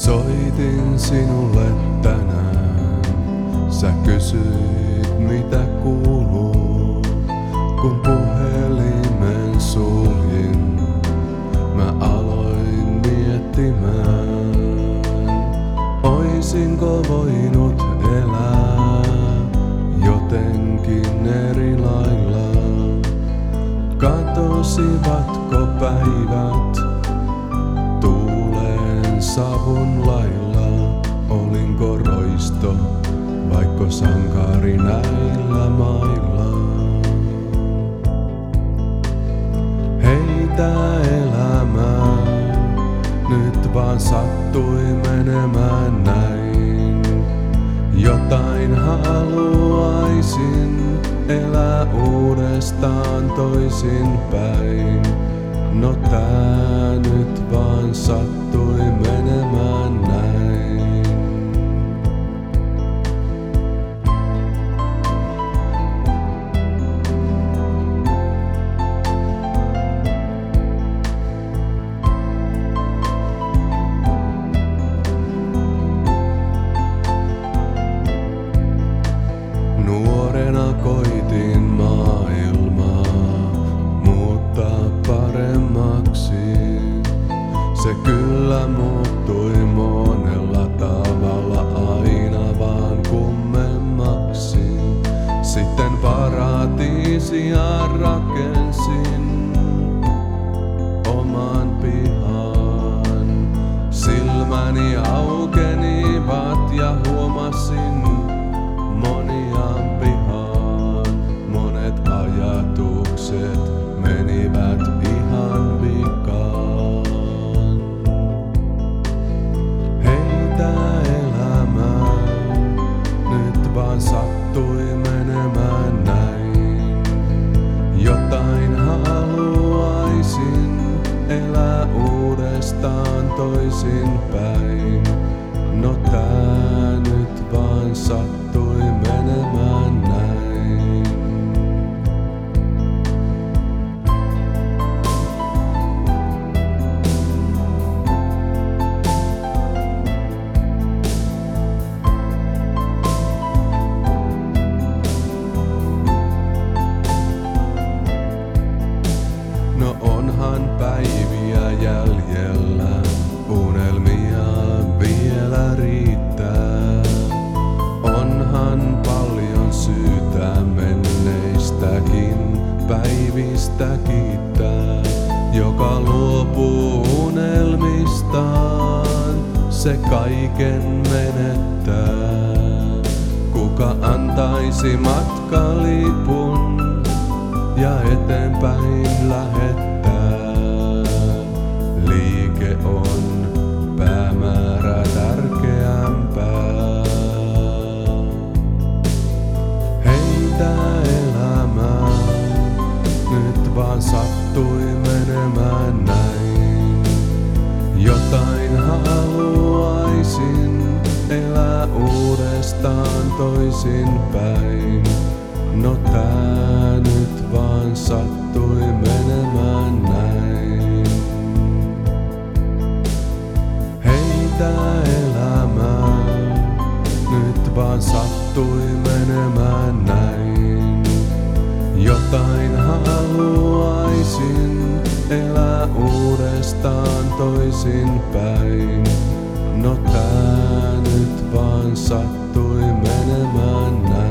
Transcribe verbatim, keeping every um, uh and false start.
Soitin sinulle tänään, sä kysyit mitä kuuluu. Kun puhelimen suljin, mä aloin miettimään. Oisinko voinut elää jotenkin eri lailla? Katosivatko päivät tuulen savun lailla? Olinko roisto vaikka sankari näillä mailla? Heitä elämää, nyt vaan sattui menemään näin. Jotain haluaisin elää uudestaan toisin päin. No tää nyt vaan sattui menemään näin. Nuorena koitin maailmaa muuttaa paremmaksi. Se kyllä muuttui monella tavalla aina vaan kummemmaksi. Sitten paratiisia rakensin oman pihan. Silmäni aukenivat ja huomasin moniaan pihaan. Monet ajatukset menivät ihan vikaan. Heitä elämää, nyt vaan sattui menemään näin. Jotain haluaisin elää uudestaan toisin päin. No tää nyt vaan sattui menemään näin. No onhan päiviä jäljellä, unelmia vielä riittää. Onhan paljon syytä menneistäkin päivistä kiittää. Joka luopuu unelmistaan, se kaiken menettää. Kuka antaisi matkalipun ja eteenpäin lähettää? Liike on päämäärä tärkeämpää. Heitä elämää, nyt vaan sattui menemään näin. Jotain haluaisin elää uudestaan toisin päin. No tää nyt vaan sattui menemään näin. Heitä elämää, nyt vaan sattui menemään näin. Jotain haluaisin elää uudestaan toisin päin. No tää nyt vaan sattui menemään näin.